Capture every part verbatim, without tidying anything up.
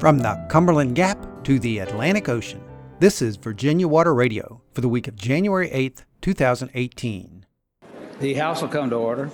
From the Cumberland Gap to the Atlantic Ocean, this is Virginia Water Radio for the week of January eighth, two thousand eighteen. The House will come to order.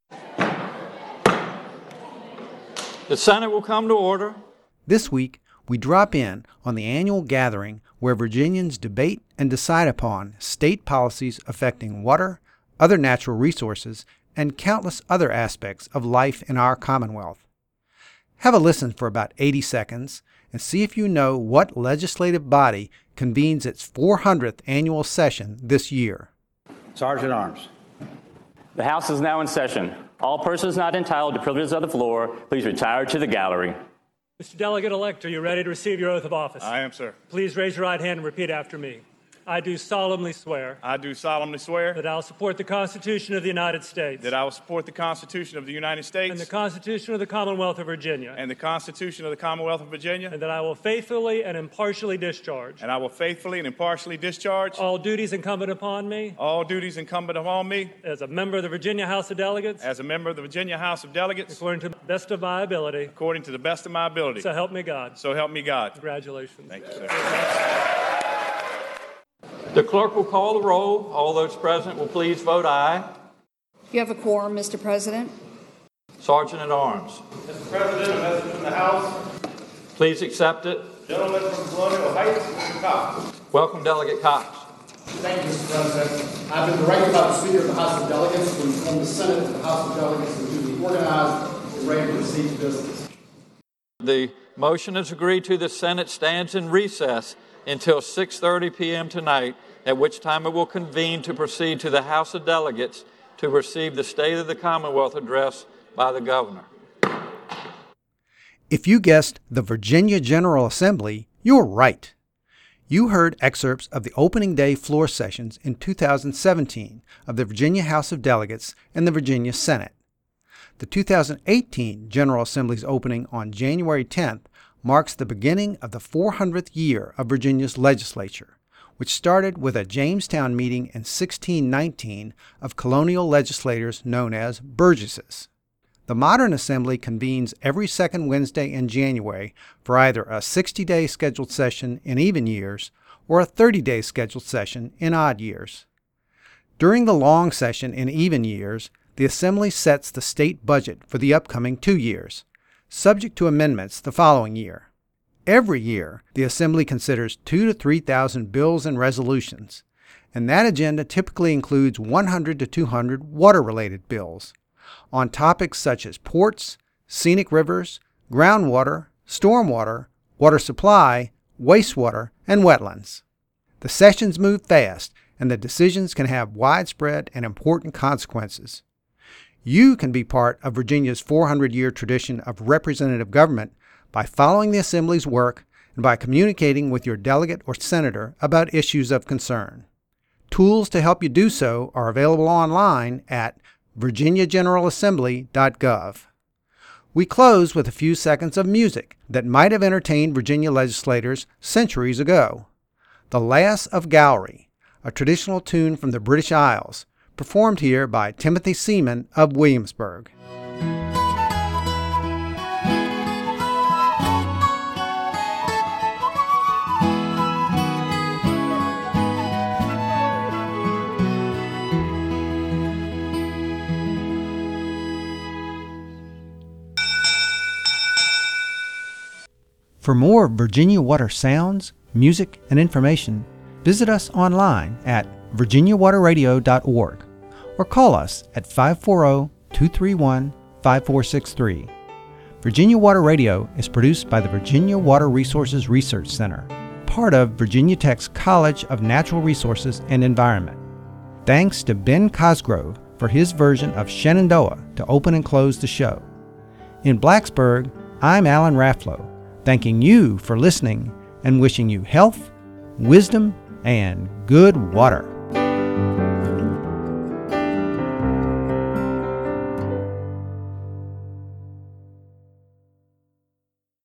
The Senate will come to order. This week, we drop in on the annual gathering where Virginians debate and decide upon state policies affecting water, other natural resources, and countless other aspects of life in our Commonwealth. Have a listen for about eighty seconds and see if you know what legislative body convenes its four hundredth annual session this year. Sergeant at Arms. The House is now in session. All persons not entitled to privileges of the floor, please retire to the gallery. Mister Delegate-elect, are you ready to receive your oath of office? I am, sir. Please raise your right hand and repeat after me. I do solemnly swear I do solemnly swear that I will support the Constitution of the United States that I will support the Constitution of the United States and the Constitution of the Commonwealth of Virginia, and the Constitution of the Commonwealth of Virginia, and that I will faithfully and impartially discharge and I will faithfully and impartially discharge all duties incumbent upon me all duties incumbent upon me as a member of the Virginia House of Delegates as a member of the Virginia House of Delegates according to the best of my ability. according to the best of my ability. So help me God. So help me God. Congratulations. Thank you, sir. The clerk will call the roll. All those present will please vote aye. You have a quorum, Mister President. Sergeant at Arms. Mister President, a message from the House. Please accept it. Gentleman from Colonial Heights, Mister Cox. Welcome, Delegate Cox. Thank you, Mister President. I've been directed by the Speaker of the House of Delegates to inform the Senate that the House of Delegates is duly organized and ready to proceed to business. The motion is agreed to. The Senate stands in recess until six thirty p.m. tonight, at which time it will convene to proceed to the House of Delegates to receive the State of the Commonwealth address by the Governor. If you guessed the Virginia General Assembly, you're right. You heard excerpts of the opening day floor sessions in two thousand seventeen of the Virginia House of Delegates and the Virginia Senate. The two thousand eighteen General Assembly's opening on January tenth marks the beginning of the four hundredth year of Virginia's legislature, which started with a Jamestown meeting in sixteen nineteen of colonial legislators known as burgesses. The modern assembly convenes every second Wednesday in January for either a sixty-day scheduled session in even years or a thirty-day scheduled session in odd years. During the long session in even years, the assembly sets the state budget for the upcoming two years, subject to amendments the following year. Every year, the Assembly considers two to three thousand bills and resolutions, and that agenda typically includes one hundred to two hundred water-related bills on topics such as ports, scenic rivers, groundwater, stormwater, water supply, wastewater, and wetlands. The sessions move fast, and the decisions can have widespread and important consequences. You can be part of Virginia's four hundred year tradition of representative government by following the Assembly's work and by communicating with your delegate or senator about issues of concern. Tools to help you do so are available online at virginia general assembly dot gov. We close with a few seconds of music that might have entertained Virginia legislators centuries ago. The Lass of Gowrie, a traditional tune from the British Isles, performed here by Timothy Seaman of Williamsburg. For more Virginia Water sounds, music, and information, visit us online at virginia water radio dot org or call us at five four zero, two three one, five four six three. Virginia Water Radio is produced by the Virginia Water Resources Research Center, part of Virginia Tech's College of Natural Resources and Environment. Thanks to Ben Cosgrove for his version of Shenandoah to open and close the show. In Blacksburg, I'm Alan Rafflow, thanking you for listening and wishing you health, wisdom, and good water.